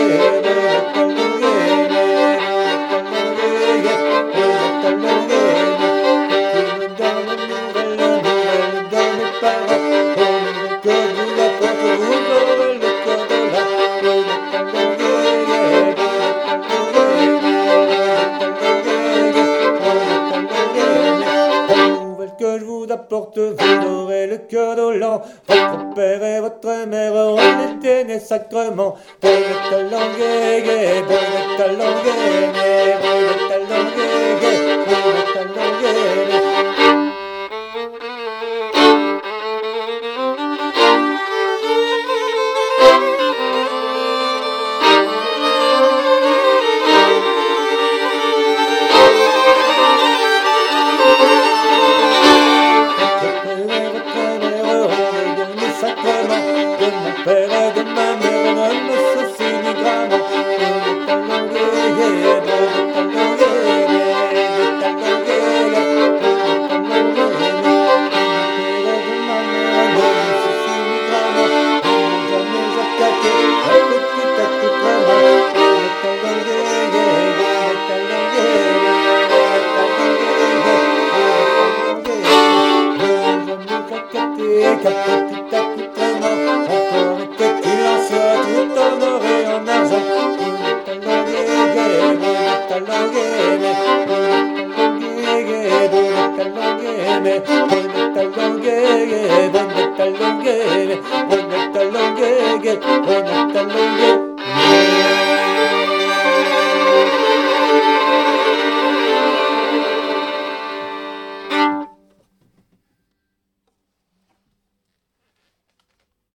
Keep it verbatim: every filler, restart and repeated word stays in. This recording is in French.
Que je vous apporte, vous aurez le cœur dolent. Votre père et votre mère ont été nés sacrement. Bonne ta langue, bonne ta langue, bonne ta langue, bonne ta langue. De mon père et de ma mère ne me soucie ni gramment. Bonne ta langue, bonne ta langue, bonne ta langue, bonne ta langue. Mon père et de ma mère ne me soucie ni gramment. Ils n'ont jamais attaqué un petit accoutrement. Bonne ta langue, bonne ta langue, bonne ta langue, bonne ta langue. Ils n'ont jamais attaqué qu'un petit accoutrement. Encore était-il en soie, tout en or et en argent. Bonne ta langue, bonne ta langue, bonne ta langue, bonne ta langue, bonne ta langue, bonne ta langue.